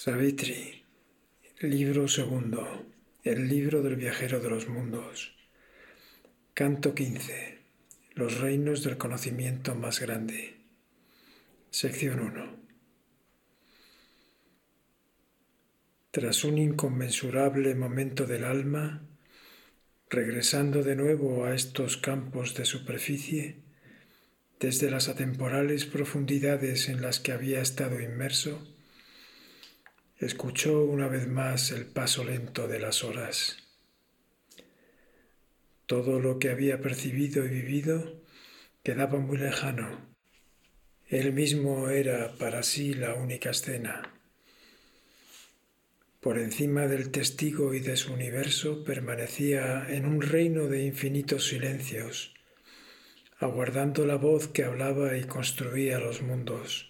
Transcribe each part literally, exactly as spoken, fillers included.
Savitri, libro segundo, el libro del viajero de los mundos. Canto quince, los reinos del conocimiento más grande. Sección uno. Tras un inconmensurable momento del alma, regresando de nuevo a estos campos de superficie, desde las atemporales profundidades en las que había estado inmerso, escuchó una vez más el paso lento de las horas. Todo lo que había percibido y vivido quedaba muy lejano. Él mismo era para sí la única escena. Por encima del testigo y de su universo permanecía en un reino de infinitos silencios, aguardando la voz que hablaba y construía los mundos.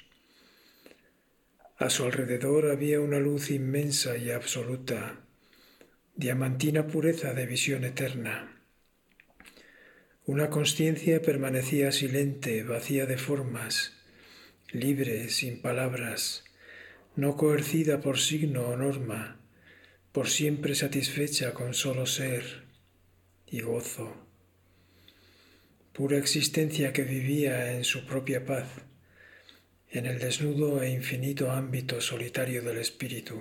A su alrededor había una luz inmensa y absoluta, diamantina pureza de visión eterna. Una consciencia permanecía silente, vacía de formas, libre, sin palabras, no coercida por signo o norma, por siempre satisfecha con solo ser y gozo. Pura existencia que vivía en su propia paz, en el desnudo e infinito ámbito solitario del espíritu.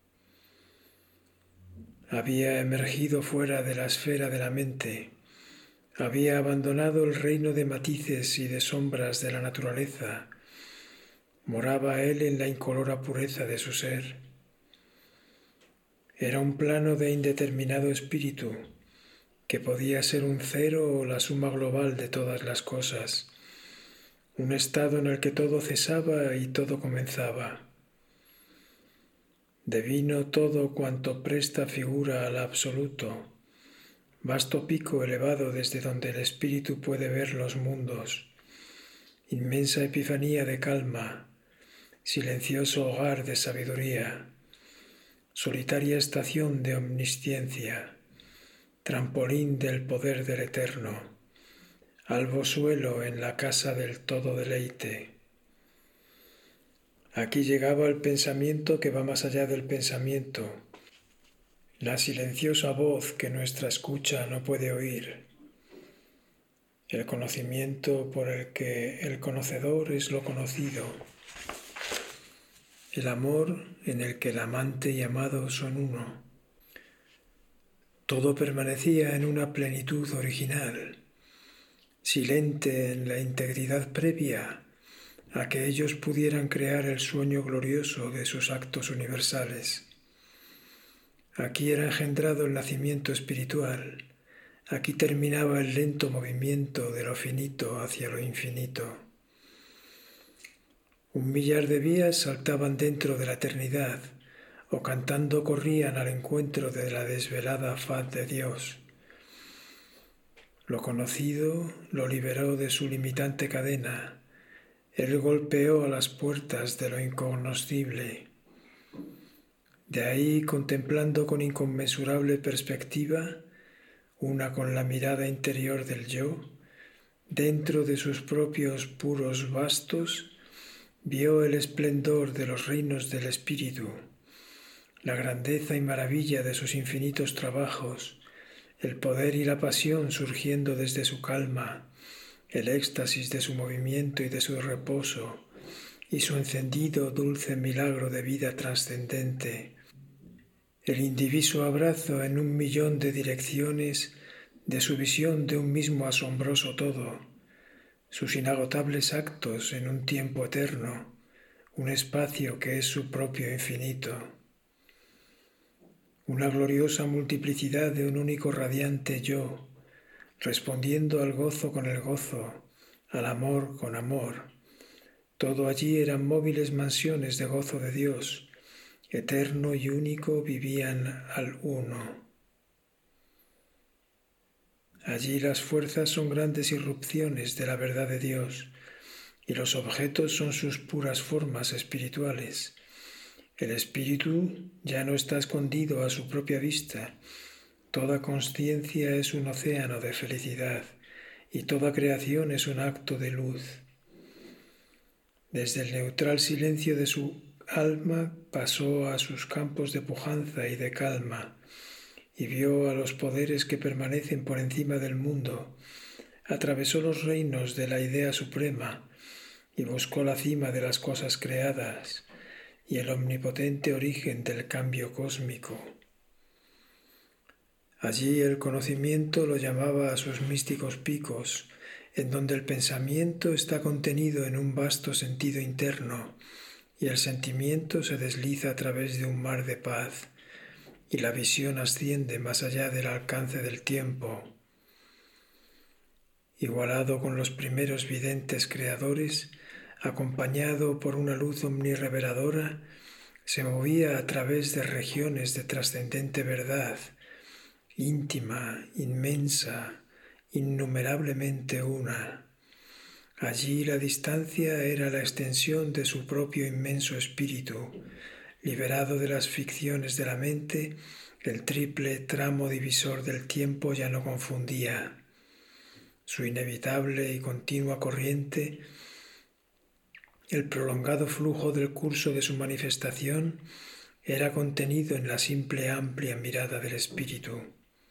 Había emergido fuera de la esfera de la mente, había abandonado el reino de matices y de sombras de la naturaleza, moraba él en la incolora pureza de su ser. Era un plano de indeterminado espíritu, que podía ser un cero o la suma global de todas las cosas, un estado en el que todo cesaba y todo comenzaba. Divino todo cuanto presta figura al absoluto, vasto pico elevado desde donde el espíritu puede ver los mundos, inmensa epifanía de calma, silencioso hogar de sabiduría, solitaria estación de omnisciencia, trampolín del poder del eterno, albo suelo en la casa del todo deleite. Aquí llegaba el pensamiento que va más allá del pensamiento, la silenciosa voz que nuestra escucha no puede oír, el conocimiento por el que el conocedor es lo conocido, el amor en el que el amante y amado son uno. Todo permanecía en una plenitud original, silente en la integridad previa a que ellos pudieran crear el sueño glorioso de sus actos universales. Aquí era engendrado el nacimiento espiritual, aquí terminaba el lento movimiento de lo finito hacia lo infinito. Un millar de vías saltaban dentro de la eternidad, o cantando corrían al encuentro de la desvelada faz de Dios. Lo conocido lo liberó de su limitante cadena. Él golpeó a las puertas de lo incognoscible. De ahí, contemplando con inconmensurable perspectiva, una con la mirada interior del yo, dentro de sus propios puros bastos, vio el esplendor de los reinos del espíritu, la grandeza y maravilla de sus infinitos trabajos, el poder y la pasión surgiendo desde su calma, el éxtasis de su movimiento y de su reposo, y su encendido dulce milagro de vida trascendente, el indiviso abrazo en un millón de direcciones de su visión de un mismo asombroso todo, sus inagotables actos en un tiempo eterno, un espacio que es su propio infinito. Una gloriosa multiplicidad de un único radiante yo, respondiendo al gozo con el gozo, al amor con amor. Todo allí eran móviles mansiones de gozo de Dios, eterno y único vivían al uno. Allí las fuerzas son grandes irrupciones de la verdad de Dios, y los objetos son sus puras formas espirituales. El espíritu ya no está escondido a su propia vista. Toda consciencia es un océano de felicidad, y toda creación es un acto de luz. Desde el neutral silencio de su alma pasó a sus campos de pujanza y de calma, y vio a los poderes que permanecen por encima del mundo. Atravesó los reinos de la idea suprema y buscó la cima de las cosas creadas y el omnipotente origen del cambio cósmico. Allí el conocimiento lo llamaba a sus místicos picos, en donde el pensamiento está contenido en un vasto sentido interno y el sentimiento se desliza a través de un mar de paz y la visión asciende más allá del alcance del tiempo. Igualado con los primeros videntes creadores, acompañado por una luz omnirreveladora, se movía a través de regiones de trascendente verdad, íntima, inmensa, innumerablemente una. Allí la distancia era la extensión de su propio inmenso espíritu. Liberado de las ficciones de la mente, el triple tramo divisor del tiempo ya no confundía. Su inevitable y continua corriente, el prolongado flujo del curso de su manifestación, era contenido en la simple amplia mirada del espíritu.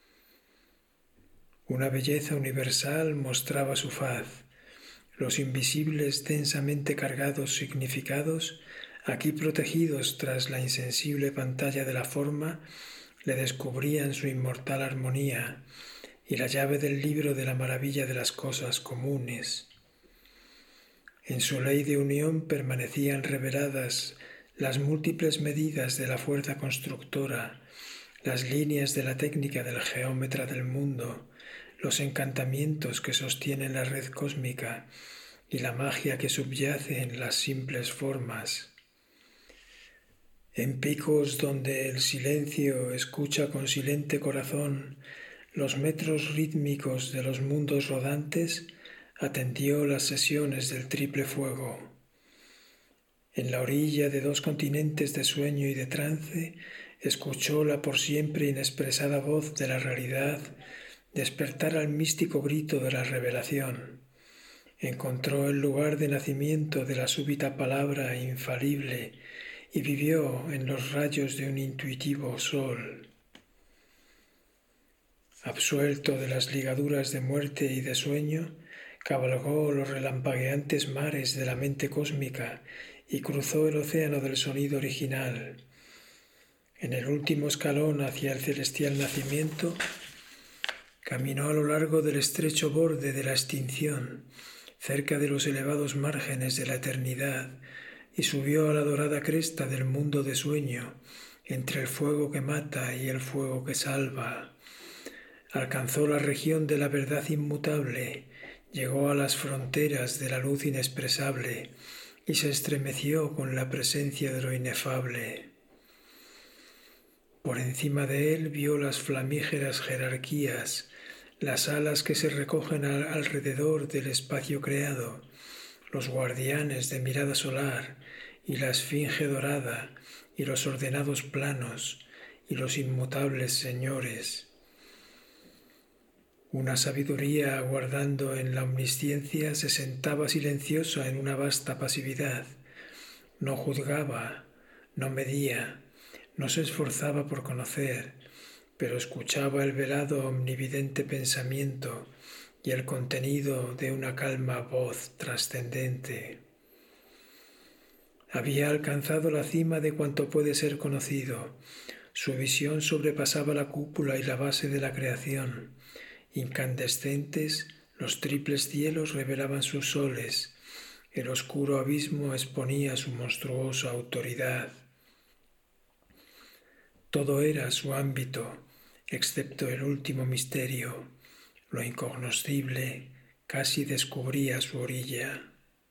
Una belleza universal mostraba su faz. Los invisibles densamente cargados significados, aquí protegidos tras la insensible pantalla de la forma, le descubrían su inmortal armonía y la llave del libro de la maravilla de las cosas comunes. En su ley de unión permanecían reveladas las múltiples medidas de la fuerza constructora, las líneas de la técnica del geómetra del mundo, los encantamientos que sostienen la red cósmica y la magia que subyace en las simples formas. En picos donde el silencio escucha con silente corazón los metros rítmicos de los mundos rodantes, atendió las sesiones del triple fuego. En la orilla de dos continentes de sueño y de trance, escuchó la por siempre inexpresada voz de la realidad despertar al místico grito de la revelación. Encontró el lugar de nacimiento de la súbita palabra infalible y vivió en los rayos de un intuitivo sol. Absuelto de las ligaduras de muerte y de sueño, cabalgó los relampagueantes mares de la mente cósmica y cruzó el océano del sonido original. En el último escalón hacia el celestial nacimiento, caminó a lo largo del estrecho borde de la extinción, cerca de los elevados márgenes de la eternidad, y subió a la dorada cresta del mundo de sueño, entre el fuego que mata y el fuego que salva. Alcanzó la región de la verdad inmutable, llegó a las fronteras de la luz inexpresable y se estremeció con la presencia de lo inefable. Por encima de él vio las flamígeras jerarquías, las alas que se recogen al alrededor del espacio creado, los guardianes de mirada solar y la esfinge dorada y los ordenados planos y los inmutables señores. Una sabiduría aguardando en la omnisciencia se sentaba silenciosa en una vasta pasividad. No juzgaba, no medía, no se esforzaba por conocer, pero escuchaba el velado omnividente pensamiento y el contenido de una calma voz trascendente. Había alcanzado la cima de cuanto puede ser conocido. Su visión sobrepasaba la cúpula y la base de la creación. Incandescentes, los triples cielos revelaban sus soles. El oscuro abismo exponía su monstruosa autoridad. Todo era su ámbito, excepto el último misterio. Lo incognoscible casi descubría su orilla.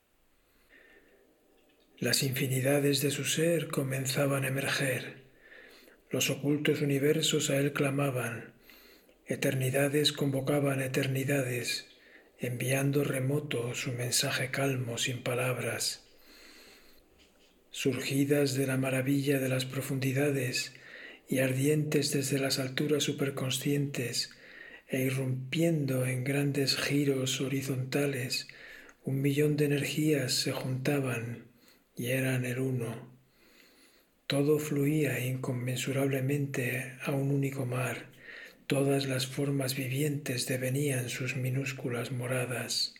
Las infinidades de su ser comenzaban a emerger. Los ocultos universos a él clamaban. Eternidades convocaban eternidades, enviando remoto su mensaje calmo sin palabras. Surgidas de la maravilla de las profundidades y ardientes desde las alturas superconscientes e irrumpiendo en grandes giros horizontales, un millón de energías se juntaban y eran el uno. Todo fluía inconmensurablemente a un único mar. Todas las formas vivientes devenían sus minúsculas moradas.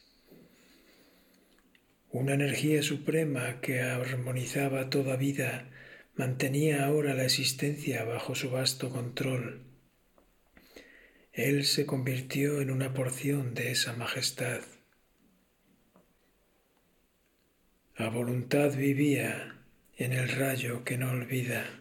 Una energía suprema que armonizaba toda vida mantenía ahora la existencia bajo su vasto control. Él se convirtió en una porción de esa majestad. A voluntad vivía en el rayo que no olvida.